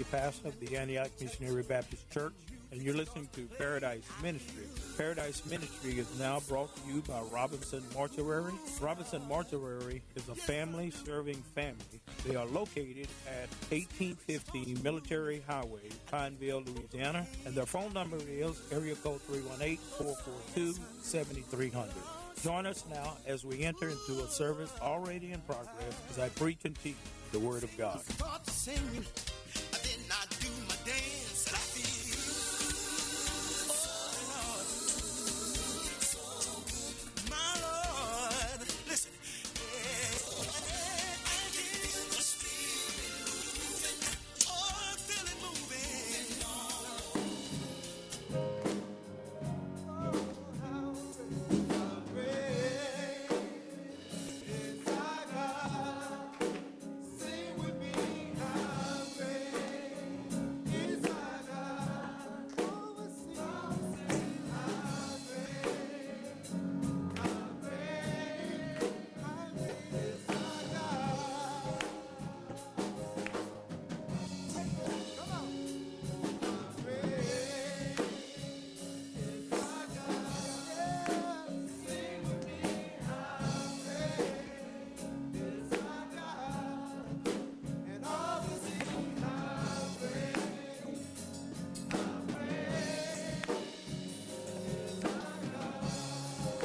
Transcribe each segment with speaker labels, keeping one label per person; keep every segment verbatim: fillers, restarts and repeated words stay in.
Speaker 1: pastor of the Antioch Missionary Baptist Church, and you're listening to Paradise Ministry. Paradise Ministry is now brought to you by Robinson Mortuary. Robinson Mortuary is a family-serving family. They are located at eighteen fifty Military Highway, Pineville, Louisiana, and their phone number is area code three one eight, four four two, seven three zero zero. Join us now as we enter into a service already in progress as I preach and teach the Word of God.
Speaker 2: Start to sing, then I do my dance, and I feel, oh Lord, my Lord, listen, yeah, I feel the Spirit moving, oh, I feel it moving, oh, how great is our God. Sing with me, how great is our God. Oh, sing, how great, how great, how great is our God. Come on. How great is our God. Yeah. Sing with me, how great is our God. And all will sing, how great, how great is our God.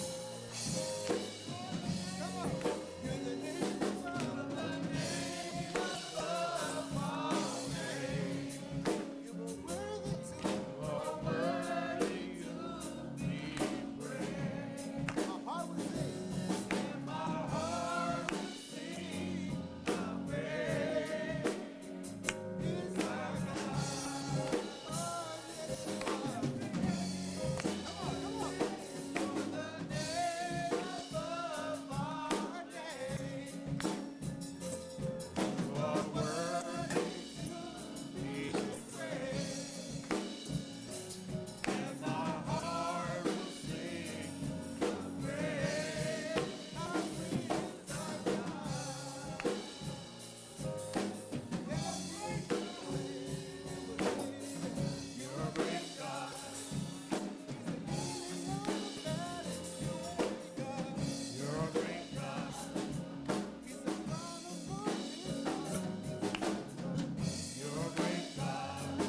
Speaker 2: Come on. You're the name above the name above all names. You are worthy to, you are worthy to be praised. My heart will sing, and my heart will sing, how great is our God. Oh, yes, you are. Come on, come on. You're the name above our name. You are worthy to be praised. And my heart will sing, how great, how great is our God. You're a great God. You're a great God. You're a great God.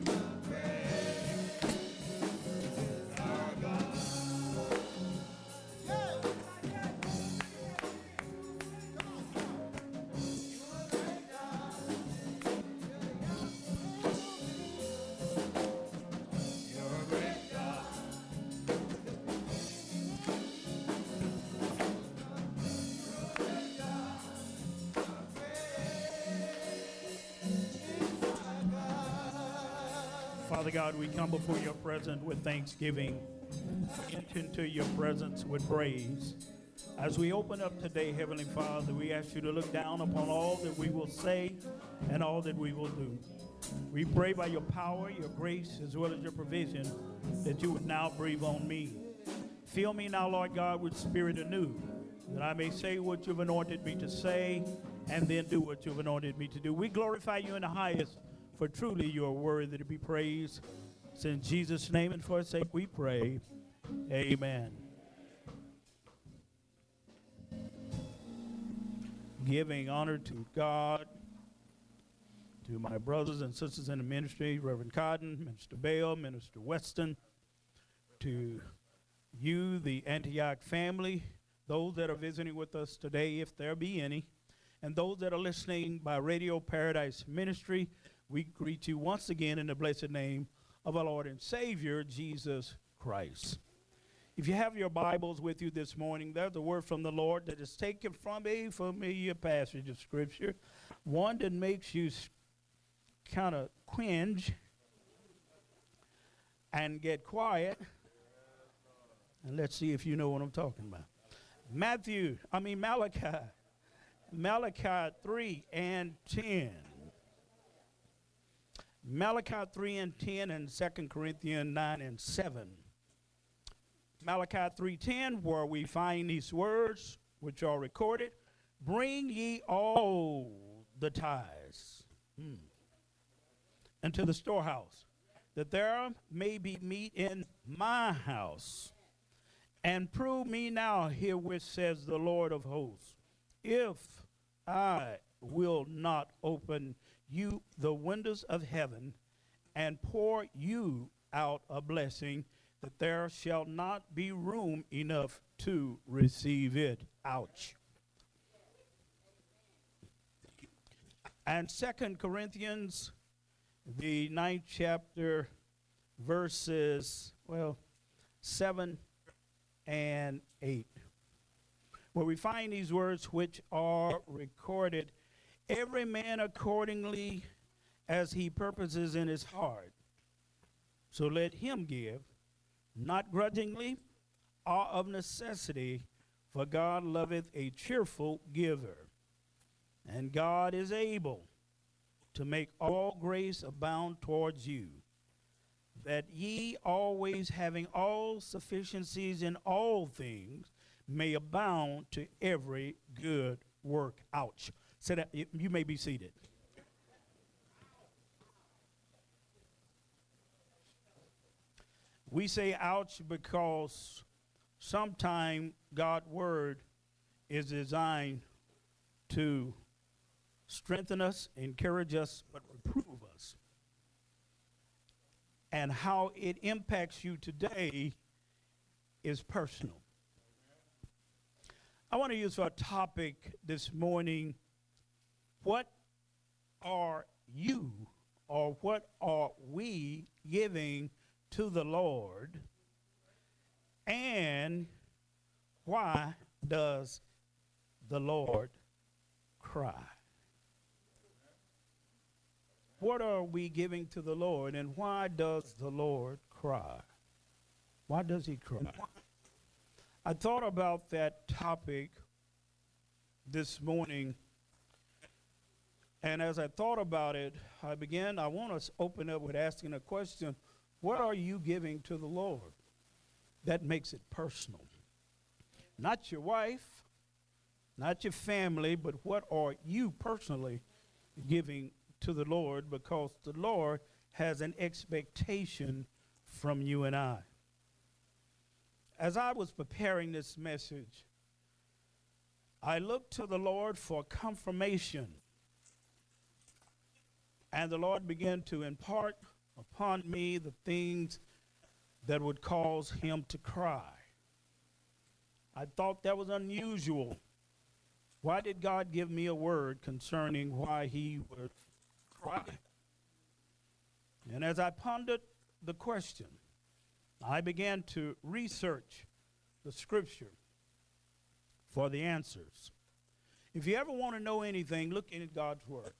Speaker 2: Great is our God. Yeah. Come on. You're a great God. You're a great God.
Speaker 3: Father God, we come before your presence with thanksgiving, enter into your presence with praise. As we open up today, Heavenly Father, we ask you to look down upon all that we will say and all that we will do. We pray by your power, your grace, as well as your provision, that you would now breathe on me. Fill me now, Lord God, with spirit anew, that I may say what you've anointed me to say, and then do what you've anointed me to do. We glorify you in the highest, for truly you are worthy to be praised. It's in Jesus' name and for his sake we pray. Amen. Giving honor to God, to my brothers and sisters in the ministry, Reverend Cotton, Minister Bell, Minister Weston, to you, the Antioch family, those that are visiting with us today, if there be any, and those that are listening by Radio Paradise Ministry, we greet you once again in the blessed name of our Lord and Savior, Jesus Christ. If you have your Bibles with you this morning, there's a word from the Lord that is taken from a familiar passage of Scripture, one that makes you kind of cringe and get quiet. And let's see if you know what I'm talking about. Matthew, I mean Malachi, Malachi three and ten. Malachi three and ten and Second Corinthians nine and seven. Malachi three ten, where we find these words which are recorded, bring ye all the tithes. Hmm. into the storehouse, that there may be meat in my house. And prove me now herewith, says the Lord of hosts, if I will not open you the windows of heaven and pour you out a blessing, that there shall not be room enough to receive it. Ouch. And Second Corinthians, the ninth chapter, verses, well, seven and eight, where we find these words which are recorded, every man accordingly as he purposes in his heart. So let him give, not grudgingly or of necessity, for God loveth a cheerful giver. And God is able to make all grace abound towards you, that ye always having all sufficiencies in all things may abound to every good work. Ouch. Sit down. You, you may be seated. We say ouch because sometimes God's word is designed to strengthen us, encourage us, but reprove us. And how it impacts you today is personal. I want to use for a topic this morning, what are you or what are we giving to the Lord, and why does the Lord cry? What are we giving to the Lord, and why does the Lord cry? Why does he cry? I thought about that topic this morning, and as I thought about it, I began, I want to open up with asking a question. What are you giving to the Lord? That makes it personal. Not your wife, not your family, but what are you personally giving to the Lord, because the Lord has an expectation from you and I. As I was preparing this message, I looked to the Lord for confirmation, and the Lord began to impart upon me the things that would cause him to cry. I thought that was unusual. Why did God give me a word concerning why he would cry? And as I pondered the question, I began to research the scripture for the answers. If you ever want to know anything, look in God's word.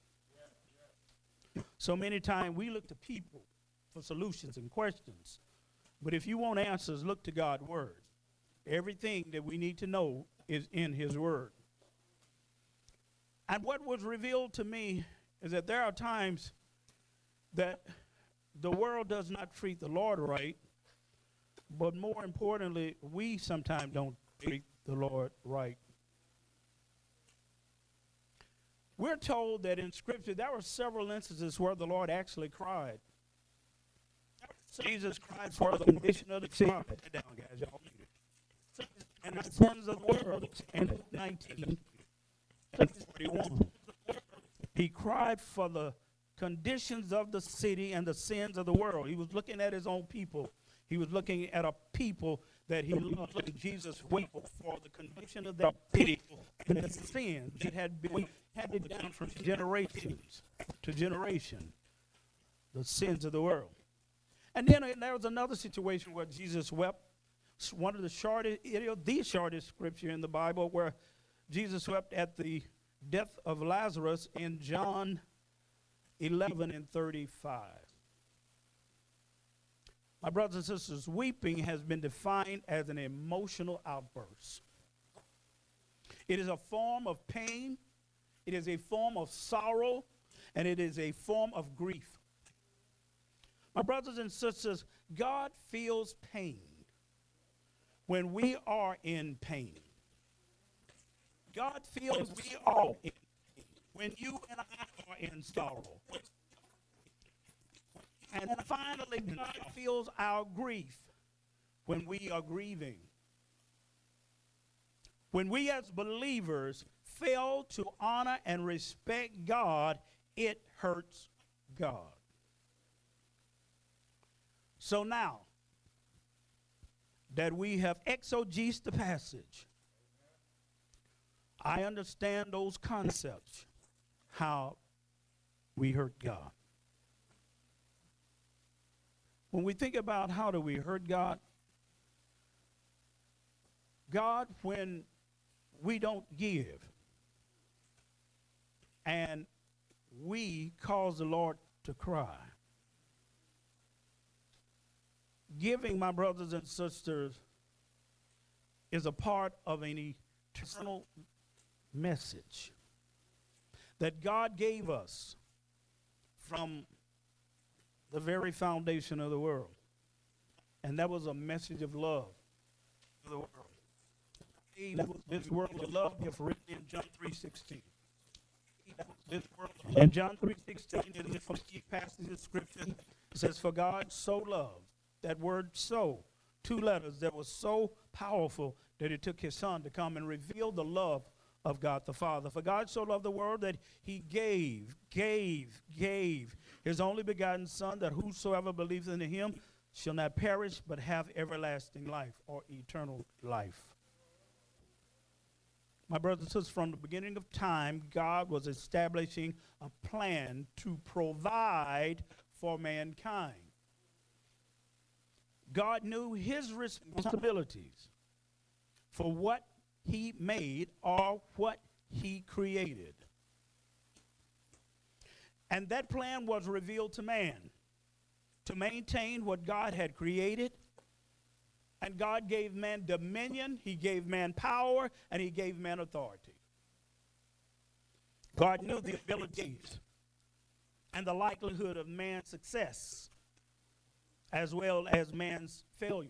Speaker 3: So many times we look to people for solutions and questions. But if you want answers, look to God's word. Everything that we need to know is in his word. And what was revealed to me is that there are times that the world does not treat the Lord right, but more importantly, we sometimes don't treat the Lord right. We're told that in Scripture there were several instances where the Lord actually cried. Jesus cried for the condition of the city. Down, guys, y'all. And the sins of the world. And nineteen forty-one. He cried for the conditions of the city and the sins of the world. He was looking at his own people. He was looking at a people that he loved. And Jesus wept for the condition of that city and the sins that had been handed down from generations to generation. The sins of the world. And then uh, there was another situation where Jesus wept. One of the shortest, the shortest scripture in the Bible, where Jesus wept at the death of Lazarus in John eleven and thirty-five. My brothers and sisters, weeping has been defined as an emotional outburst. It is a form of pain, it is a form of sorrow, and it is a form of grief. My brothers and sisters, God feels pain when we are in pain. God feels we are in pain when you and I are in sorrow. And then finally, God feels our grief when we are grieving. When we as believers fail to honor and respect God, it hurts God. So now that we have exegesed the passage, I understand those concepts, how we hurt God. When we think about how do we hurt God, God, when we don't give and we cause the Lord to cry. Giving, my brothers and sisters, is a part of an eternal message that God gave us from the very foundation of the world. And that was a message of love to the world. This world of love is written in John three sixteen. This world in John three sixteen is the key passage of scripture. It says, for God so loved, that word so, two letters that was so powerful that it took his son to come and reveal the love of God the Father. For God so loved the world that he gave, gave, gave his only begotten son, that whosoever believes in him shall not perish but have everlasting life or eternal life. My brothers and sisters, from the beginning of time, God was establishing a plan to provide for mankind. God knew his responsibilities for what he made or what he created. And that plan was revealed to man to maintain what God had created. And God gave man dominion, he gave man power, and he gave man authority. God knew the abilities and the likelihood of man's success as well as man's failures.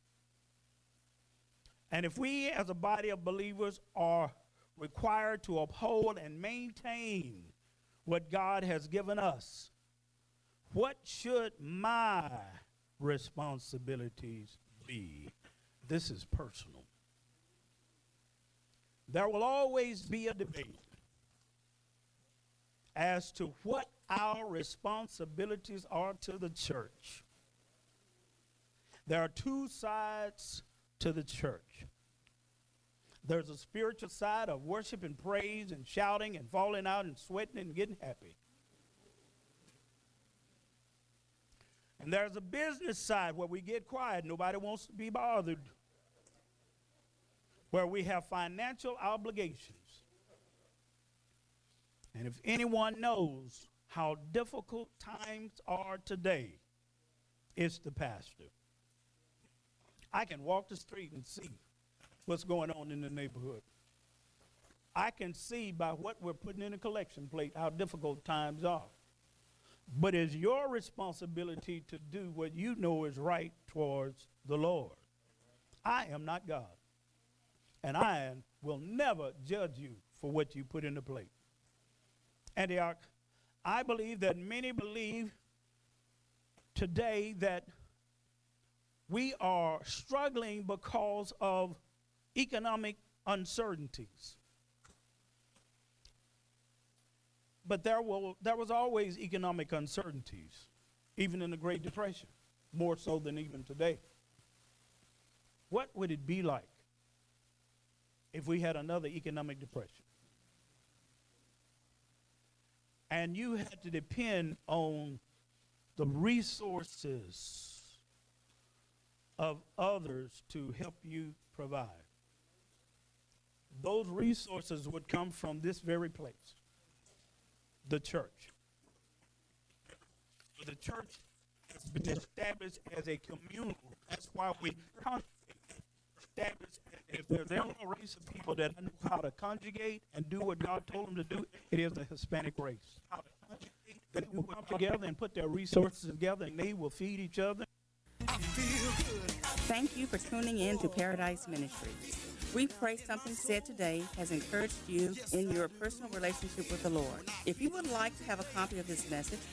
Speaker 3: And if we as a body of believers are required to uphold and maintain what God has given us, what should my responsibilities be? This is personal. There will always be a debate as to what our responsibilities are to the church. There are two sides to the church. There's a spiritual side of worship and praise and shouting and falling out and sweating and getting happy. And there's a business side where we get quiet. Nobody wants to be bothered. Where we have financial obligations. And if anyone knows how difficult times are today, it's the pastor. I can walk the street and see what's going on in the neighborhood. I can see by what we're putting in a collection plate how difficult times are. But it's your responsibility to do what you know is right towards the Lord. I am not God. And I will never judge you for what you put in the plate. Antioch, I believe that many believe today that we are struggling because of economic uncertainties. But there will there was always economic uncertainties, even in the Great Depression, more so than even today. What would it be like if we had another economic depression? And you had to depend on the resources of others to help you provide. Those resources would come from this very place, the church. The church has been established as a communal. That's why we established. If there's ever a race of people that know how to conjugate and do what God told them to do, it is the Hispanic race. How to conjugate, that will come together and put their resources together, and they will feed each other.
Speaker 4: Thank you for tuning in to Paradise Ministries. We pray something said today has encouraged you in your personal relationship with the Lord. If you would like to have a copy of this message,